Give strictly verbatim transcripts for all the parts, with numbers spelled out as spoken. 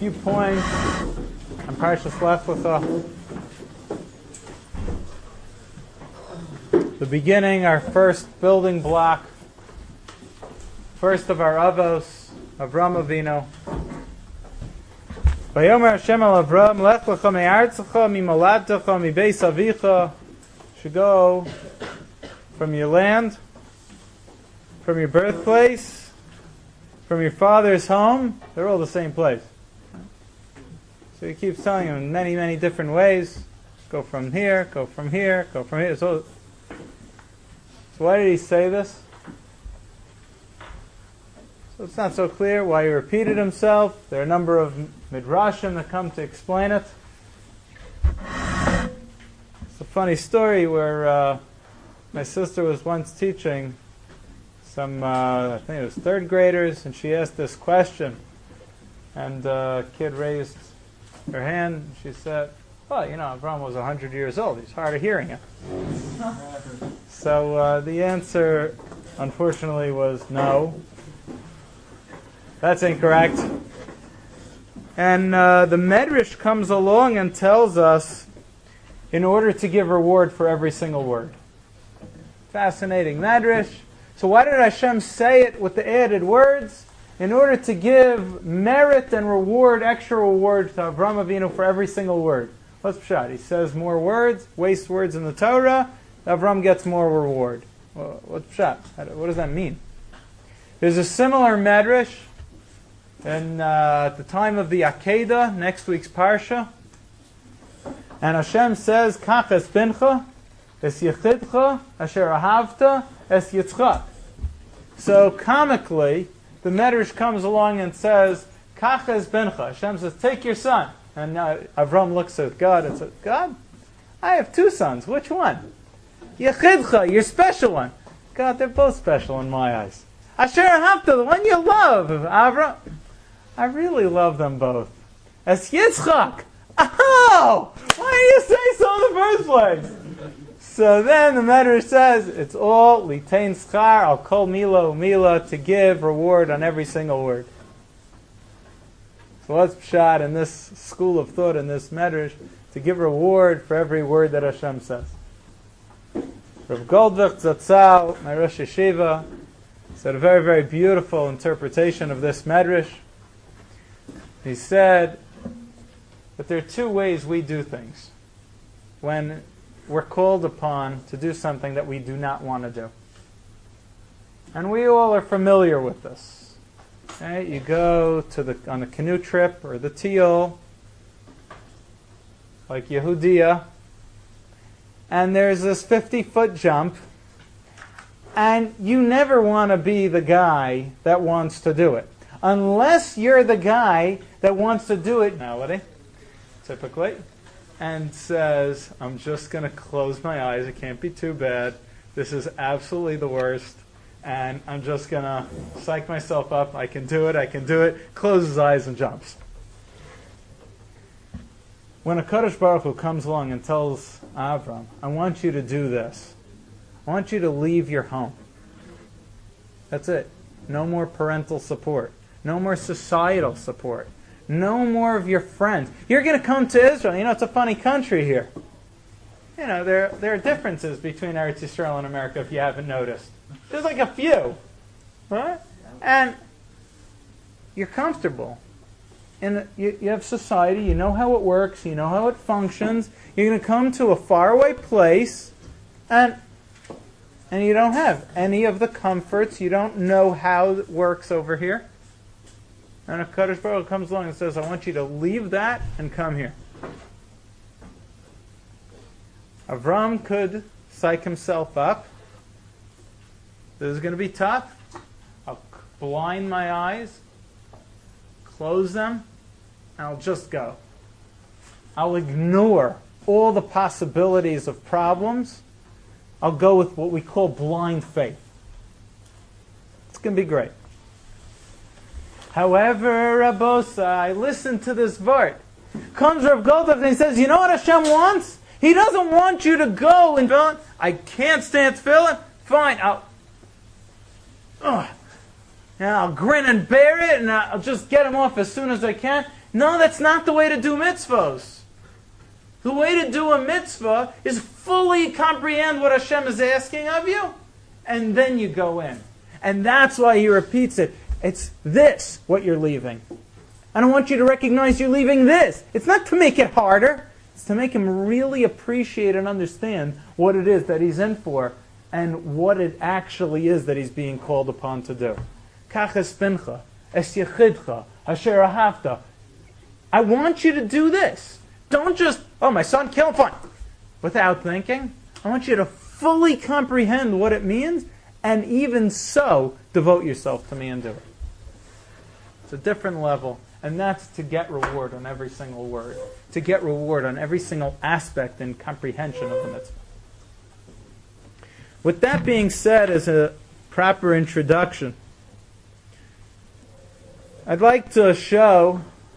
few points on Parshas Lech Lecha. The beginning, our first building block, first of our avos, Avram Avinu. Vayomer Hashem al Avram, Lech Lecha me'artzecha, mi'moladtecha, mi'beis avicha. Should go from your land, from your birthplace, from your father's home. They're all the same place. So he keeps telling him in many, many different ways. Go from here, go from here, go from here. So, so why did he say this? So it's not so clear why he repeated himself. There are a number of midrashim that come to explain it. It's a funny story where uh, my sister was once teaching some, uh, I think it was third graders, and she asked this question. And uh, a kid raised her hand, and she said, well, you know, Avram was one hundred years old. He's hard of hearing it. So uh, the answer, unfortunately, was no. That's incorrect. And uh, the Medrash comes along and tells us, in order to give reward for every single word. Fascinating Medrash. So why did Hashem say it with the added words? In order to give merit and reward, extra reward to Avram Avinu for every single word. What's pshat? He says more words, waste words in the Torah, Avram gets more reward. Well, what's pshat? What does that mean? There's a similar Medrash in, uh, at the time of the Akedah, next week's Parsha. And Hashem says, Kach es bincha, es yechidcha, asher ahavta, es yitzchak. So comically, the Medrash comes along and says, Kach es bincha. Hashem says, take your son. And now Avram looks at God and says, God, I have two sons. Which one? Yechidcha, your special one. God, they're both special in my eyes. Asher ahavta, the one you love. Avram, I really love them both. Es yitzchak. Oh! Why did you say so in the first place? So then the Medrash says, it's all litain schar al kol mila umila, to give reward on every single word. So what's pshat in this school of thought, in this Medrash, to give reward for every word that Hashem says? Rav Goldvich Zatzal, my Rosh Yeshiva, said a very, very beautiful interpretation of this Medrash. He said that there are two ways we do things when we're called upon to do something that we do not want to do. And we all are familiar with this. Okay? You go to the on a canoe trip or the Tiyol, like Yehudia, and there's this fifty-foot jump, and you never want to be the guy that wants to do it. Unless you're the guy that wants to do it, reality, typically, and says, I'm just going to close my eyes. It can't be too bad. This is absolutely the worst. And I'm just going to psych myself up. I can do it. I can do it. Closes his eyes and jumps. When a Kadosh Baruch Hu comes along and tells Avram, I want you to do this. I want you to leave your home. That's it. No more parental support. No more societal support. No more of your friends. You're going to come to Israel. You know, it's a funny country here. You know, there, there are differences between Eretz Yisrael and America, if you haven't noticed. There's like a few. Right? And you're comfortable. And you, you have society. You know how it works. You know how it functions. You're going to come to a faraway place, and and you don't have any of the comforts. You don't know how it works over here. And a Kadosh Baruch Hu comes along and says, I want you to leave that and come here. Avram could psych himself up. This is going to be tough. I'll blind my eyes, close them, and I'll just go. I'll ignore all the possibilities of problems. I'll go with what we call blind faith. It's going to be great. However, Rabbosai, listen to this vart. Comes Rav Goldach and he says, you know what Hashem wants? He doesn't want you to go and go, I can't stand tefillin. Fine, I'll, uh, and I'll grin and bear it, and I'll just get him off as soon as I can. No, that's not the way to do mitzvahs. The way to do a mitzvah is fully comprehend what Hashem is asking of you, and then you go in. And that's why he repeats it. It's this, what you're leaving. I don't want you to recognize you're leaving this. It's not to make it harder. It's to make him really appreciate and understand what it is that he's in for and what it actually is that he's being called upon to do. Kach es pincha, es yechidcha, asher ahavta. I want you to do this. Don't just, oh, my son killed, fine. Without thinking. I want you to fully comprehend what it means, and even so, devote yourself to me and do it. It's a different level, and that's to get reward on every single word, to get reward on every single aspect and comprehension of the mitzvah. With that being said, as a proper introduction, I'd like to show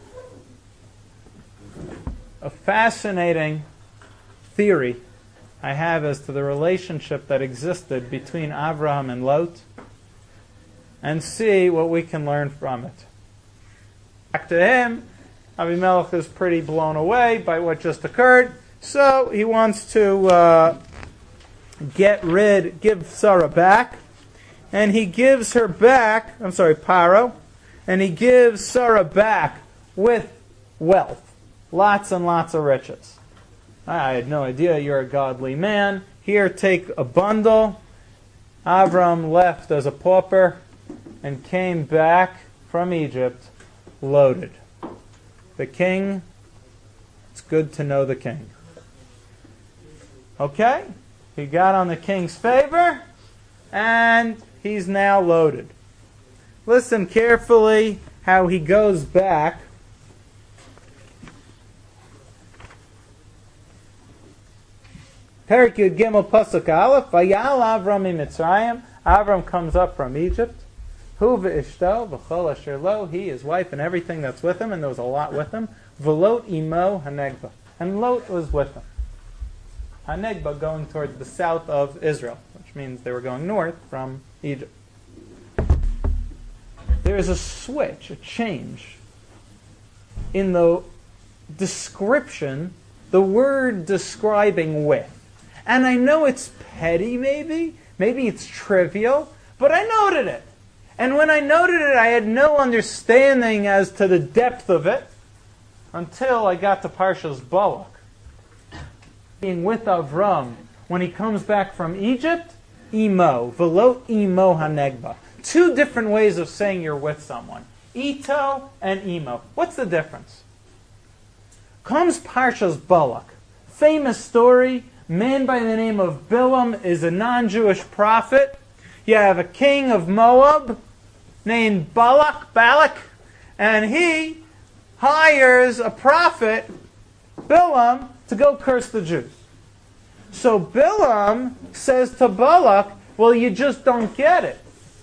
a fascinating theory I have as to the relationship that existed between Avraham and Lot, and see what we can learn from it. Back to him, Avimelech is pretty blown away by what just occurred, so he wants to uh, get rid, give Sarah back, and he gives her back, I'm sorry, Paro, and he gives Sarah back with wealth. Lots and lots of riches. I had no idea you're a godly man. Here, take a bundle. Avram left as a pauper and came back from Egypt loaded. The king, it's good to know the king. Okay? He got on the king's favor, and he's now loaded. Listen carefully how he goes back. Perik Yud Gimel Pasuk Aleph. Vayal Avram miMitzrayim. Avram comes up from Egypt. Hu ve'ishto v'chol asher lo. He, his wife, and everything that's with him, and there was a lot with him. V'lot imo hanegba. And Lot was with him. Hanegba going towards the south of Israel, which means they were going north from Egypt. There is a switch, a change in the description, the word describing with. And I know it's petty, maybe. Maybe it's trivial. But I noted it. And when I noted it, I had no understanding as to the depth of it until I got to Parshas Balak. Being with Avram, when he comes back from Egypt, imo, velot imo hanegba. Two different ways of saying you're with someone. Ito and imo. What's the difference? Comes Parshas Balak. Famous story. Man by the name of Bilam is a non-Jewish prophet. You have a king of Moab named Balak, Balak, and he hires a prophet, Bilam, to go curse the Jews. So Bilam says to Balak, well, you just don't get it.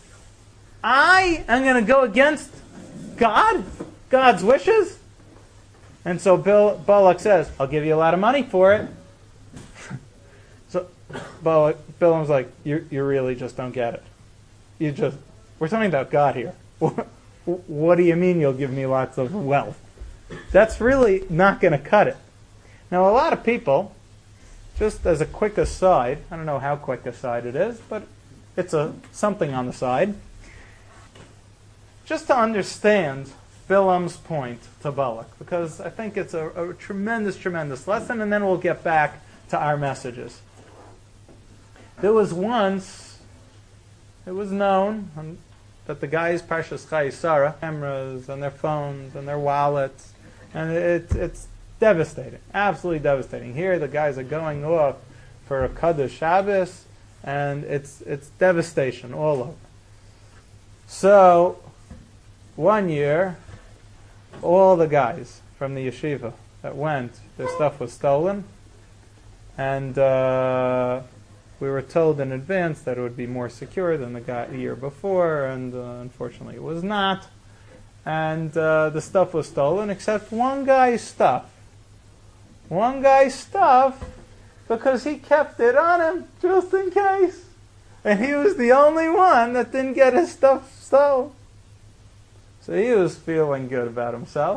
I am going to go against God, God's wishes. And so Bil- Balak says, I'll give you a lot of money for it. So Balak, Bilam's like, you you really just don't get it. You just, we're talking about God here. What do you mean you'll give me lots of wealth? That's really not going to cut it. Now, a lot of people, just as a quick aside, I don't know how quick aside it is, but it's a something on the side. Just to understand Bilam's point to Balak, because I think it's a, a tremendous, tremendous lesson, and then we'll get back to our messages. There was once, it was known um, that the guys, Parshas Chayei Sarah, cameras and their phones and their wallets, and it, it's devastating, absolutely devastating. Here the guys are going off for a Kaddish Shabbos, and it's it's devastation all over. So, one year, all the guys from the yeshiva that went, their stuff was stolen, and uh, we were told in advance that it would be more secure than the, guy, the year before, and uh, unfortunately it was not. And uh, the stuff was stolen, except one guy's stuff. One guy's stuff, because he kept it on him, just in case. And he was the only one that didn't get his stuff stolen. So he was feeling good about himself.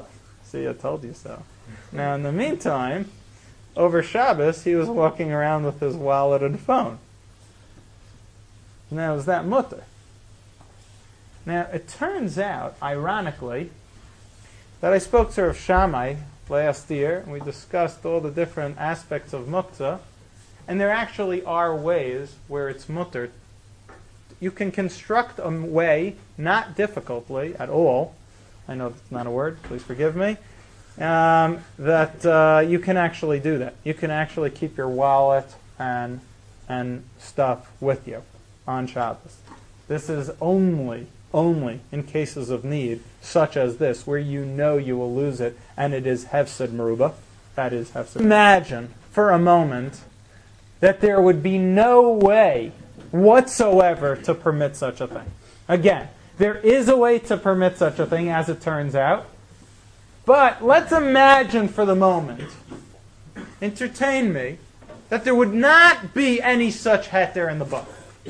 See, I told you so. Now, in the meantime, over Shabbos, he was walking around with his wallet and phone. Now, is that mutter? Now, it turns out, ironically, that I spoke to Rav Shammai last year, and we discussed all the different aspects of muktzah, and there actually are ways where it's mutter. You can construct a way, not difficultly at all, I know that's not a word, please forgive me, um, that uh, you can actually do that. You can actually keep your wallet and and stuff with you on Shabbos. This is only, only in cases of need, such as this, where you know you will lose it, and it is hefsed meruba. That is hefsed. Imagine for a moment that there would be no way whatsoever to permit such a thing. Again, there is a way to permit such a thing, as it turns out. But let's imagine for the moment, entertain me, that there would not be any such heter in the book.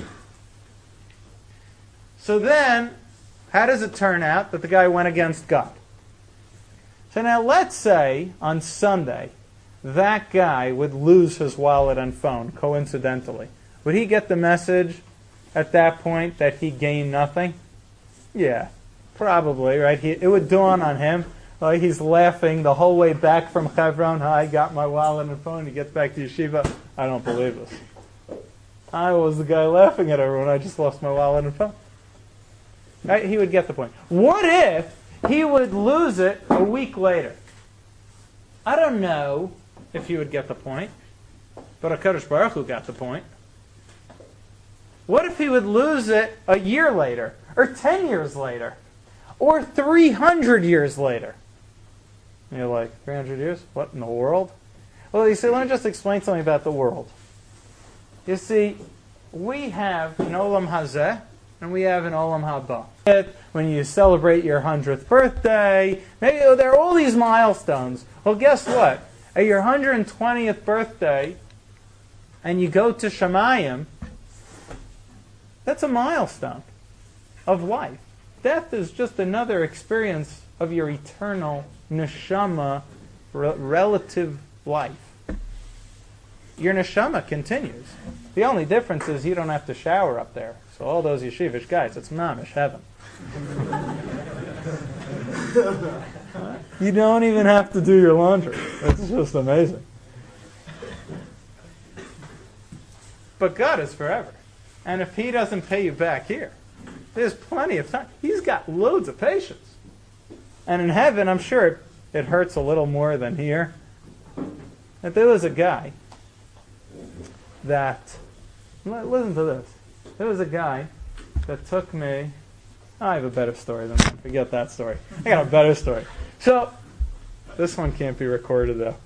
So then, how does it turn out that the guy went against God? So now let's say on Sunday, that guy would lose his wallet and phone, coincidentally. Would he get the message at that point that he gained nothing? Yeah, probably, right? He, it would dawn on him. Like he's laughing the whole way back from Chevron. I got my wallet and phone. He gets back to yeshiva. I don't believe this. I was the guy laughing at everyone. I just lost my wallet and phone. Right? He would get the point. What if he would lose it a week later? I don't know if he would get the point, but HaKadosh Baruch Hu got the point. What if he would lose it a year later, or ten years later, or three hundred years later? And you're like, three hundred years? What in the world? Well, you see, let me just explain something about the world. You see, we have an Olam Hazeh, and we have an Olam Haba. When you celebrate your hundredth birthday, maybe there are all these milestones. Well, guess what? At your one hundred twentieth birthday, and you go to Shemayim, that's a milestone of life. Death is just another experience of your eternal neshama re- relative life. Your neshama continues. The only difference is you don't have to shower up there. So all those yeshivish guys, it's mamish heaven. You don't even have to do your laundry. It's just amazing. But God is forever. And if He doesn't pay you back here, there's plenty of time. He's got loads of patience. And in heaven, I'm sure it, it hurts a little more than here. But there was a guy that, listen to this. There was a guy that took me, I have a better story than that. Forget that story. I got a better story. So, this one can't be recorded though.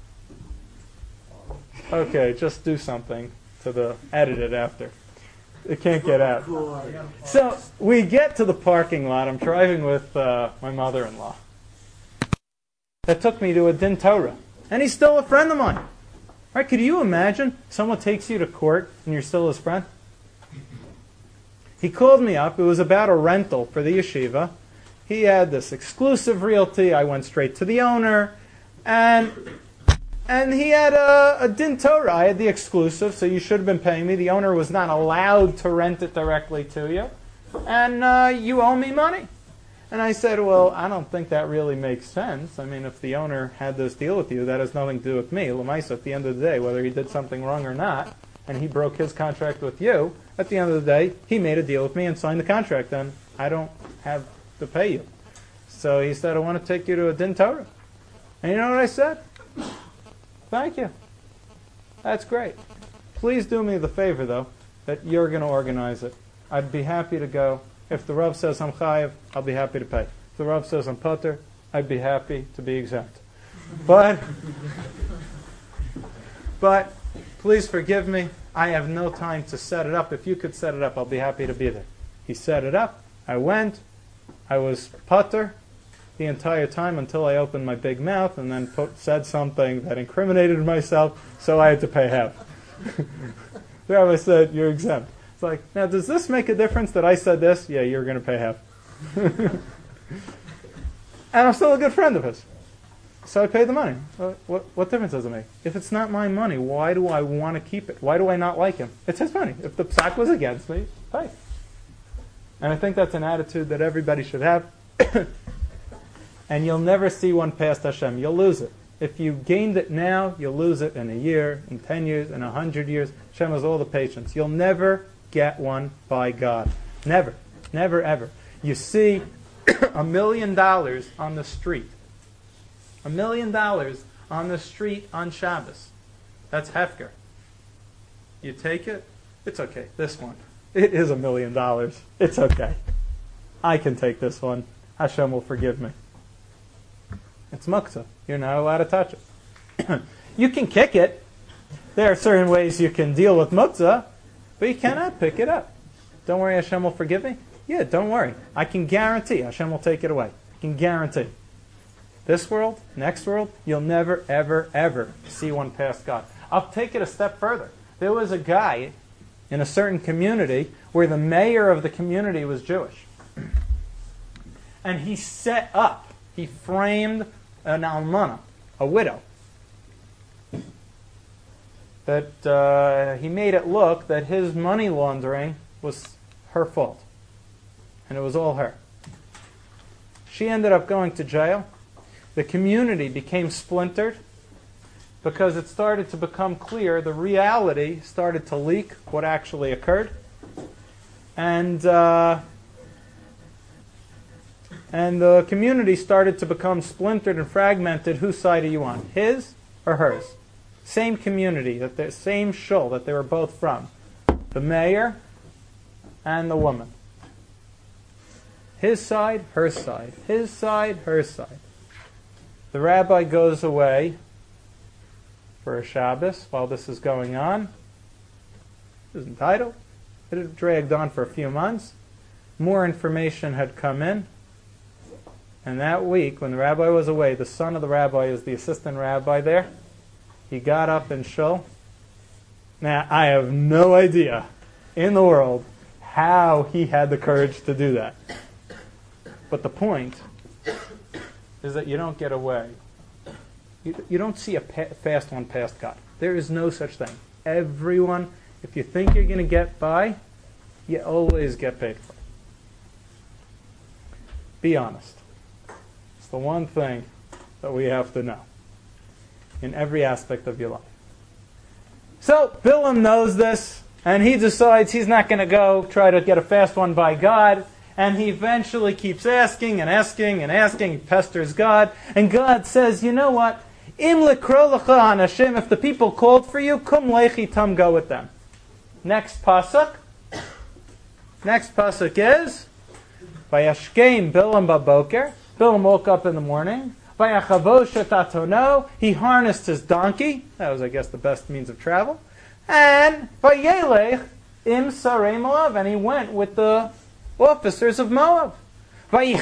Okay, just do something to the, edit it after. It can't get out. So, we get to the parking lot. I'm driving with uh, my mother-in-law. That took me to a Din Torah. And he's still a friend of mine. Right? Could you imagine someone takes you to court and you're still his friend? He called me up. It was about a rental for the yeshiva. He had this exclusive realty. I went straight to the owner. And and he had a, a Din Torah. I had the exclusive, so you should have been paying me. The owner was not allowed to rent it directly to you. And uh, you owe me money. And I said, well, I don't think that really makes sense. I mean, if the owner had this deal with you, that has nothing to do with me. L'maisa, at the end of the day, whether he did something wrong or not, and he broke his contract with you, at the end of the day, he made a deal with me and signed the contract. Then I don't have to pay you. So he said, I want to take you to a Din Torah. And you know what I said? Thank you. That's great. Please do me the favor, though, that you're going to organize it. I'd be happy to go. If the Rav says I'm chayiv, I'll be happy to pay. If the Rav says I'm pater, I'd be happy to be exempt. But, but, please forgive me. I have no time to set it up. If you could set it up, I'll be happy to be there. He set it up. I went. I was pater the entire time until I opened my big mouth and then put, said something that incriminated myself, so I had to pay half. The rabbi said, you're exempt. It's like, now does this make a difference that I said this? Yeah, you're going to pay half. And I'm still a good friend of his. So I paid the money. What, what, what difference does it make? If it's not my money, why do I want to keep it? Why do I not like him? It's his money. If the psak was against me, pay. And I think that's an attitude that everybody should have. And you'll never see one past Hashem. You'll lose it. If you gained it now, you'll lose it in a year, in ten years, in a hundred years. Hashem has all the patience. You'll never get one by God. Never. Never, ever. You see a million dollars on the street. A million dollars on the street on Shabbos. That's hefker. You take it, it's okay. This one. It is a million dollars. It's okay. I can take this one. Hashem will forgive me. It's muktzah. You're not allowed to touch it. You can kick it. There are certain ways you can deal with muktzah, but you cannot pick it up. Don't worry, Hashem will forgive me. Yeah, don't worry. I can guarantee Hashem will take it away. I can guarantee. This world, next world, you'll never, ever, ever see one past God. I'll take it a step further. There was a guy in a certain community where the mayor of the community was Jewish. And he set up, he framed an almana, a widow. That uh, he made it look that his money laundering was her fault. And it was all her. She ended up going to jail. The community became splintered because it started to become clear, the reality started to leak, what actually occurred. And uh, and the community started to become splintered and fragmented. Whose side are you on? His or hers? Same community, that the same shul that they were both from. The mayor and the woman. His side, her side. His side, her side. The rabbi goes away for a Shabbos while this is going on. He was entitled. It had dragged on for a few months. More information had come in. And that week, when the rabbi was away, the son of the rabbi is the assistant rabbi there. He got up in shul. Now, I have no idea in the world how he had the courage to do that. But the point is that you don't get away. You, you don't see a pa- fast one past God. There is no such thing. Everyone, if you think you're going to get by, you always get paid for. Be honest. It's the one thing that we have to know in every aspect of your life. So, Bilam knows this, and he decides he's not going to go try to get a fast one by God. And he eventually keeps asking and asking and asking. He pesters God. And God says, you know what? Im lekro lecha hanashim, if the people called for you, kum lechi tam, go with them. Next pasuk. Next pasuk is, Vayashkeim Bilam baboker. Bilam woke up in the morning. Vayachavosh atatono. He harnessed his donkey. That was, I guess, the best means of travel. And Vayelech im sarei Moav. And he went with the officers of Moab. And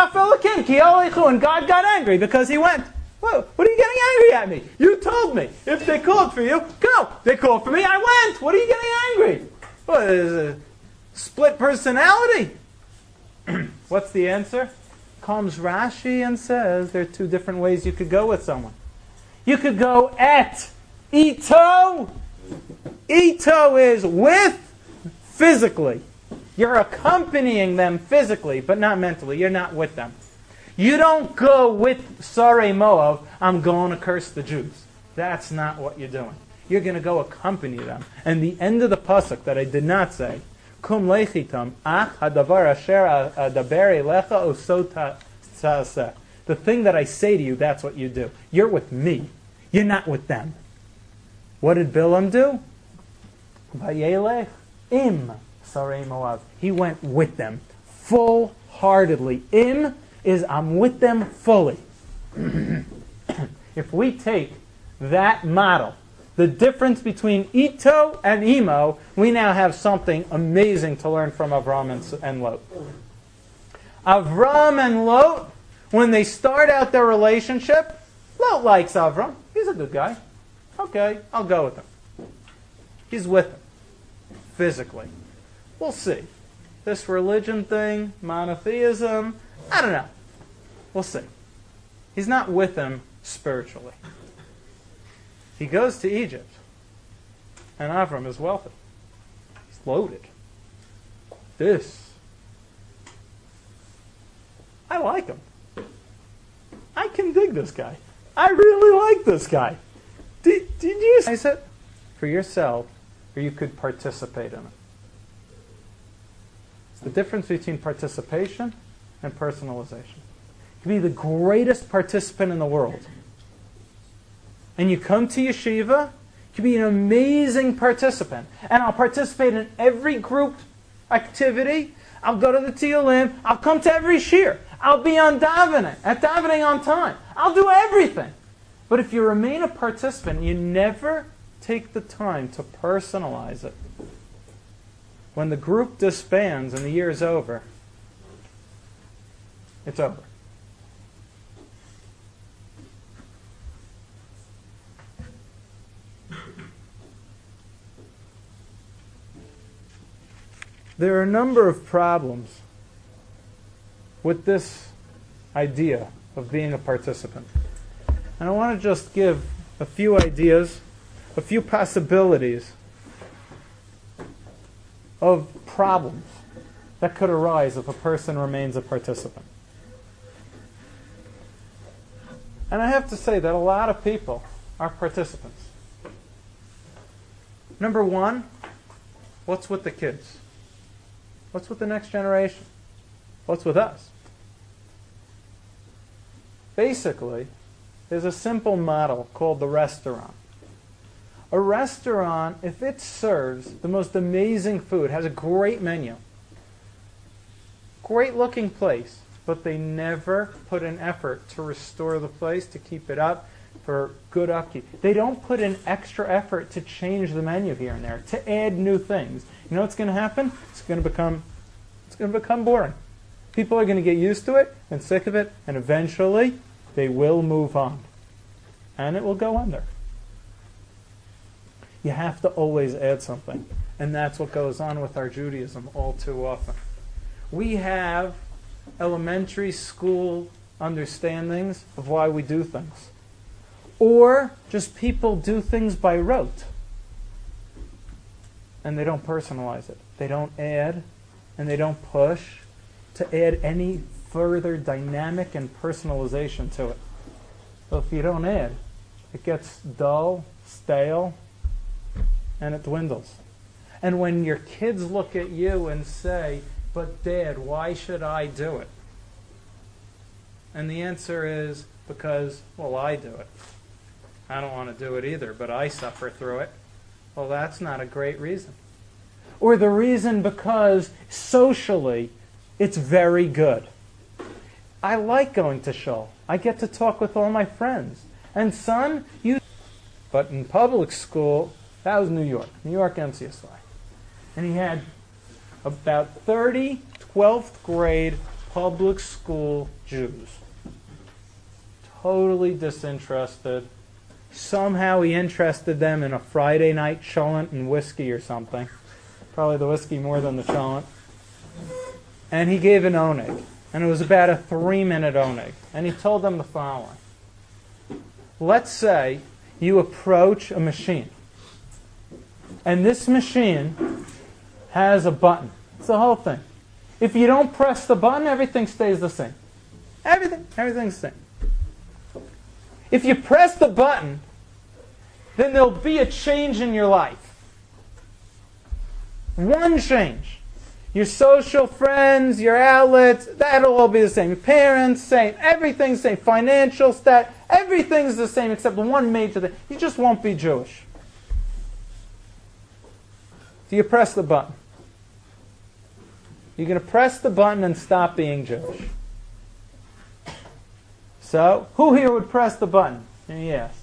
God got angry because he went. Whoa, what are you getting angry at me? You told me. If they called for you, go. They called for me, I went. What are you getting angry? What is a split personality? What's the answer? Comes Rashi and says there are two different ways you could go with someone. You could go et ito. Ito is with physically. You're accompanying them physically, but not mentally. You're not with them. You don't go with Sarei Moav, I'm going to curse the Jews. That's not what you're doing. You're going to go accompany them. And the end of the pasuk that I did not say, Kum lechitam, ach hadavar asher adaberi lecha osot taseh. The thing that I say to you, that's what you do. You're with me. You're not with them. What did Bilam do? Vayelech im Sarei Moav. He went with them full-heartedly. Im is I'm with them fully. If we take that model, the difference between Ito and Imo, we now have something amazing to learn from Avram and, and Lot. Avram and Lot, when they start out their relationship, Lot likes Avram. He's a good guy. Okay, I'll go with him. He's with him physically. We'll see. This religion thing, monotheism, I don't know. We'll see. He's not with him spiritually. He goes to Egypt, and Avram is wealthy. He's loaded. This, I like him. I can dig this guy. I really like this guy. Did, did you realize it for yourself, or you could participate in it? It's the difference between participation and personalization. You can be the greatest participant in the world. And you come to yeshiva, you can be an amazing participant. And I'll participate in every group activity. I'll go to the Tiyulim. I'll come to every shir. I'll be on davening, at davening on time. I'll do everything. But if you remain a participant, you never take the time to personalize it. When the group disbands and the year is over, it's over. There are a number of problems with this idea of being a participant. And I want to just give a few ideas, a few possibilities of problems that could arise if a person remains a participant. And I have to say that a lot of people are participants. Number one, what's with the kids? What's with the next generation? What's with us? Basically, there's a simple model called the restaurant. A restaurant, if it serves the most amazing food, has a great menu, great looking place, but they never put an effort to restore the place, to keep it up, for good upkeep. They don't put an extra effort to change the menu here and there, to add new things. You know what's going to happen? It's going to become, it's going to become boring. People are going to get used to it and sick of it, and eventually they will move on. And it will go under. You have to always add something. And that's what goes on with our Judaism all too often. We have elementary school understandings of why we do things. Or just people do things by rote. And they don't personalize it. They don't add, and they don't push to add any further dynamic and personalization to it. So if you don't add, it gets dull, stale, and it dwindles. And when your kids look at you and say, "But Dad, why should I do it?" And the answer is, because, well, I do it. I don't want to do it either, but I suffer through it. Well, that's not a great reason. Or the reason because socially, it's very good. I like going to shul. I get to talk with all my friends. And son, you... But in public school, that was New York. New York M C S Y. And he had about thirty twelfth grade public school Jews. Totally disinterested. Somehow he interested them in a Friday night cholent and whiskey or something. Probably the whiskey more than the cholent. And he gave an oneg. And it was about a three-minute oneg. And he told them the following. Let's say you approach a machine. And this machine has a button. It's the whole thing. If you don't press the button, everything stays the same. Everything, everything's the same. If you press the button, then there'll be a change in your life. One change. Your social friends, your outlets, that'll all be the same. Your parents, same. Everything's the same. Financial stat, everything's the same except one major thing. You just won't be Jewish. Do you press the button? You're going to press the button and stop being Jewish. So, who here would press the button? And he asked.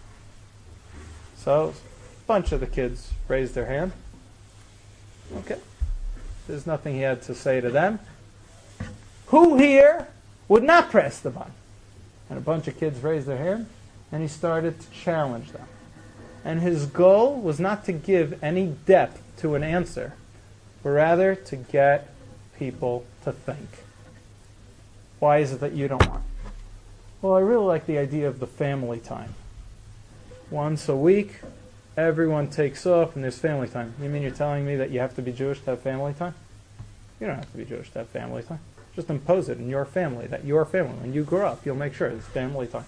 So, a bunch of the kids raised their hand. Okay. There's nothing he had to say to them. Who here would not press the button? And a bunch of kids raised their hand, and he started to challenge them. And his goal was not to give any depth to an answer, but rather to get people to think. Why is it that you don't want? Well, I really like the idea of the family time. Once a week, everyone takes off and there's family time. You mean you're telling me that you have to be Jewish to have family time? You don't have to be Jewish to have family time. Just impose it in your family, that your family, when you grow up, you'll make sure it's family time.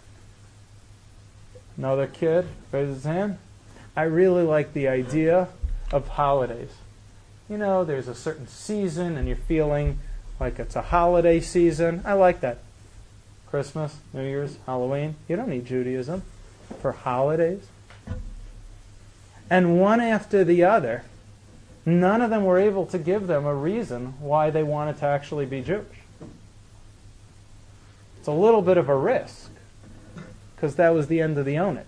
Another kid raises his hand. I really like the idea of holidays. You know, there's a certain season and you're feeling like it's a holiday season. I like that. Christmas, New Year's, Halloween. You don't need Judaism for holidays. And one after the other, none of them were able to give them a reason why they wanted to actually be Jewish. It's a little bit of a risk, because that was the end of the Onik.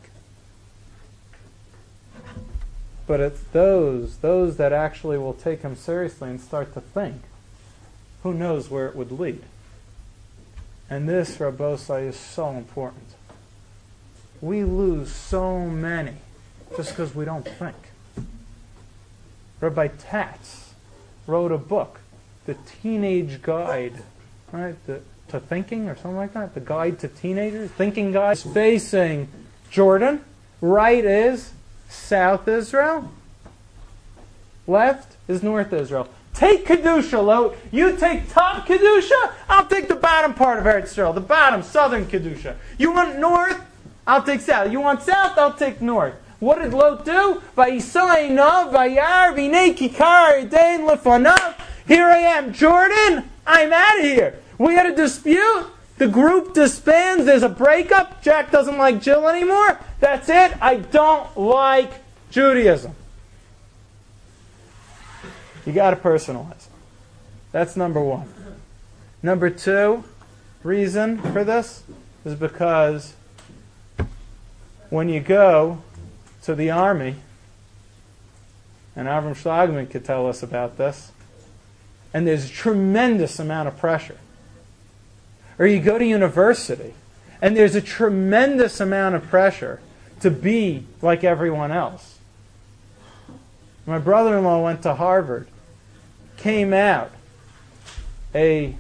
But it's those, those that actually will take him seriously and start to think, who knows where it would lead. And this, Rabbosai, is so important. We lose so many just because we don't think. Rabbi Tatz wrote a book, The Teenage Guide, right, the, to Thinking or something like that, The Guide to Teenagers, Thinking Guide. Facing Jordan, right is South Israel, left is North Israel. Take Kedusha, Lot. You take top Kedusha, I'll take the bottom part of Eretz Israel, the bottom, southern Kedusha. You want north, I'll take south. You want south, I'll take north. What did Lot do? Vayisaynav, vayar, v'nei kikar, edain lefanav. Here I am, Jordan, I'm out of here. We had a dispute. The group disbands. There's a breakup. Jack doesn't like Jill anymore. That's it. I don't like Judaism. You got to personalize it. That's number one. Number two reason for this is because when you go to the army, and Avram Schlagman could tell us about this, and there's a tremendous amount of pressure. Or you go to university, and there's a tremendous amount of pressure to be like everyone else. My brother-in-law went to Harvard, came out a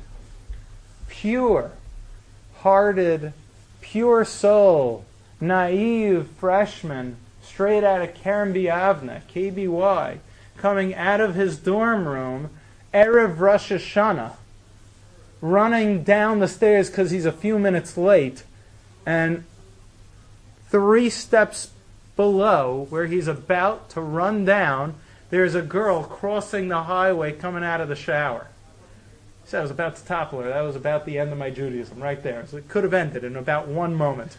pure-hearted, pure soul, naive freshman, straight out of Kerem B'Yavneh, K B Y, coming out of his dorm room, Erev Rosh Hashanah, running down the stairs because he's a few minutes late, and three steps below, where he's about to run down, there's a girl crossing the highway coming out of the shower. He said, I was about to topple her. That was about the end of my Judaism, right there. So it could have ended in about one moment.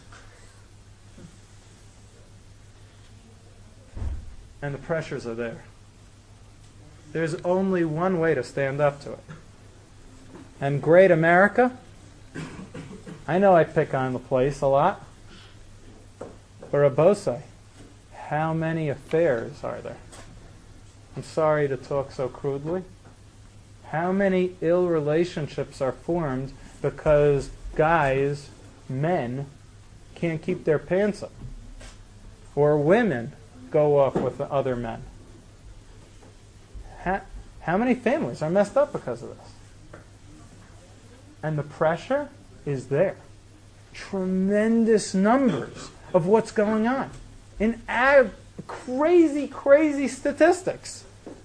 And the pressures are there. There's only one way to stand up to it. And great America, I know I pick on the place a lot, but Rabbosai, how many affairs are there? I'm sorry to talk so crudely. How many ill relationships are formed because guys, men, can't keep their pants up? Or women go off with other men? How, how many families are messed up because of this? And the pressure is there. Tremendous numbers of what's going on. In ab- crazy, crazy statistics.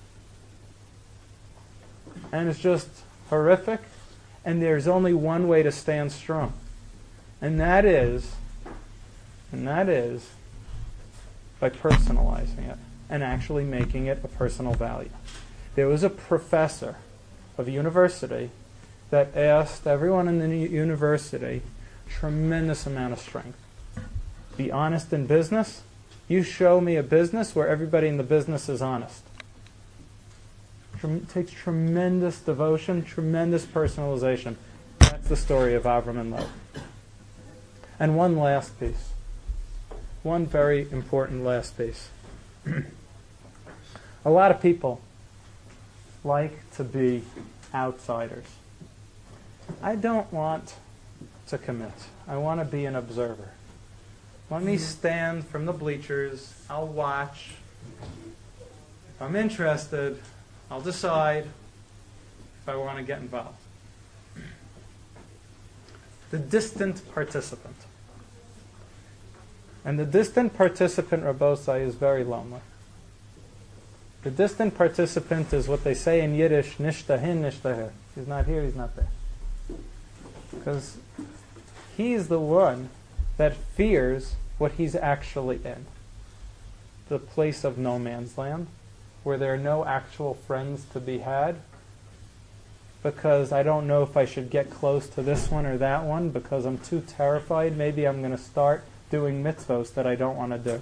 And it's just horrific. And there's only one way to stand strong. And that is, and that is by personalizing it and actually making it a personal value. There was a professor of a university that asked everyone in the university tremendous amount of strength. Be honest in business. You show me a business where everybody in the business is honest. It takes tremendous devotion, tremendous personalization. That's the story of Avram and Lot. And one last piece. One very important last piece. A lot of people like to be outsiders. I don't want to commit. I want to be an observer. Let me stand from the bleachers. I'll watch. If I'm interested, I'll decide if I want to get involved. the distant participant. And the distant participant, Rabbosai, is very lonely. The distant participant is what they say in Yiddish, nishtahin, nishtahir. He's not here, he's not there. Because he's the one that fears what he's actually in. The place of no man's land, where there are no actual friends to be had, because I don't know if I should get close to this one or that one, because I'm too terrified. Maybe I'm going to start doing mitzvos that I don't want to do.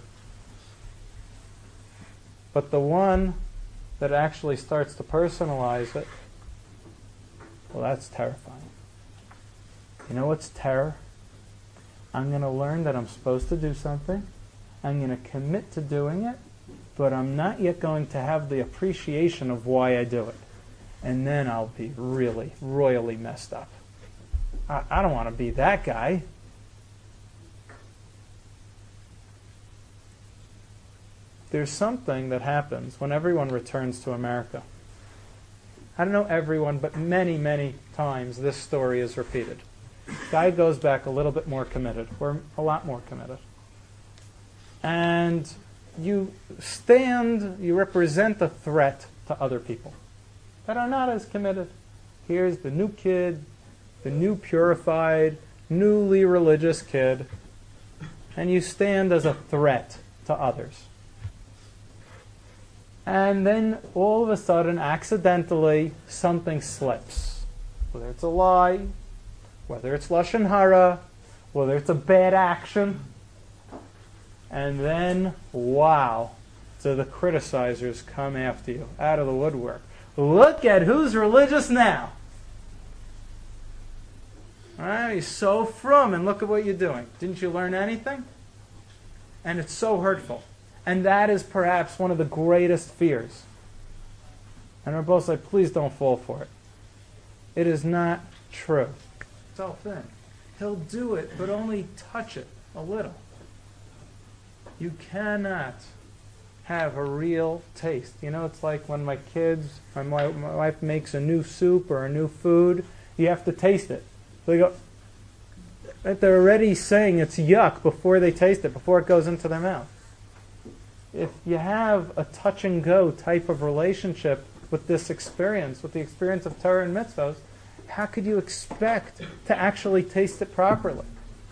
But the one that actually starts to personalize it, well, that's terrifying. You know what's terror? I'm going to learn that I'm supposed to do something. I'm going to commit to doing it, but I'm not yet going to have the appreciation of why I do it. And then I'll be really, royally messed up. I, I don't want to be that guy. There's something that happens when everyone returns to America. I don't know everyone, but many, many times this story is repeated. Guy goes back a little bit more committed, or a lot more committed. And you stand, you represent a threat to other people that are not as committed. Here's the new kid, the new purified, newly religious kid, and you stand as a threat to others. And then all of a sudden, accidentally, something slips. Whether it's a lie, whether it's lashon hara, whether it's a bad action. And then, wow, so the criticizers come after you out of the woodwork. Look at who's religious now. All right, you're so frum, and look at what you're doing. Didn't you learn anything? And it's so hurtful. And that is perhaps one of the greatest fears. And we're both like, please don't fall for it. It is not true. It's all thin. He'll do it, but only touch it a little. You cannot have a real taste. You know, it's like when my kids, my, my wife makes a new soup or a new food, you have to taste it. So they go, they're already saying it's yuck before they taste it, before it goes into their mouth. If you have a touch and go type of relationship with this experience, with the experience of Torah and mitzvahs, how could you expect to actually taste it properly?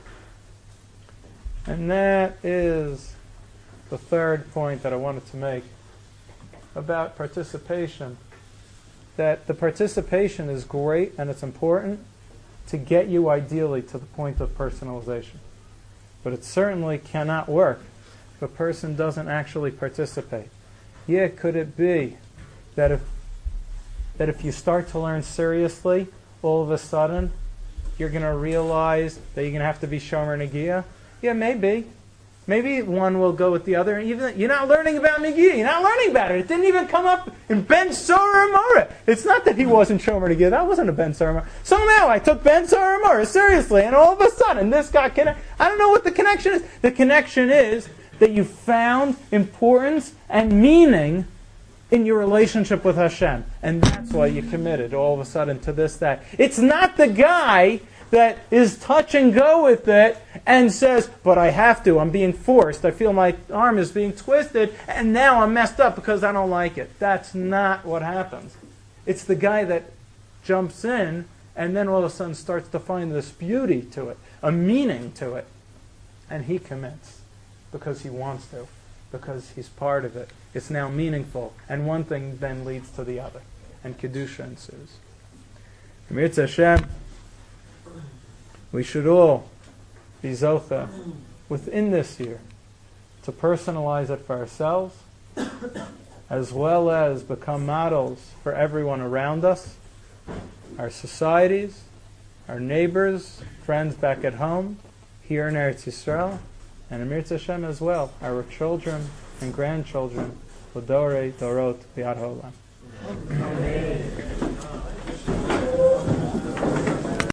And that is the third point that I wanted to make about participation. That the participation is great and it's important to get you ideally to the point of personalization. But it certainly cannot work if a person doesn't actually participate. Yeah, could it be that if that if you start to learn seriously, all of a sudden you're going to realize that you're going to have to be shomer negiah? Yeah, maybe. Maybe one will go with the other. Even you're not learning about negiah. You're not learning about it. It didn't even come up in Ben Sorah Mora. It's not that he wasn't shomer negiah. That wasn't a Ben Sorah Mora. Somehow I took Ben Sorah Mora seriously, and all of a sudden this got connected. I don't know what the connection is. The connection is that you found importance and meaning in your relationship with Hashem. And that's why you committed all of a sudden to this, that. It's not the guy that is touch and go with it and says, but I have to, I'm being forced, I feel my arm is being twisted, and now I'm messed up because I don't like it. That's not what happens. It's the guy that jumps in and then all of a sudden starts to find this beauty to it, a meaning to it. And he commits because he wants to, because he's part of it. It's now meaningful. And one thing then leads to the other. And Kedusha ensues. Mirza Hashem, we should all be zocha within this year to personalize it for ourselves, as well as become models for everyone around us, our societies, our neighbors, friends back at home, here in Eretz Yisrael, and in Mirza Hashem as well, our children and grandchildren, L'dorei Dorot V'ad Ha'olam. Amen.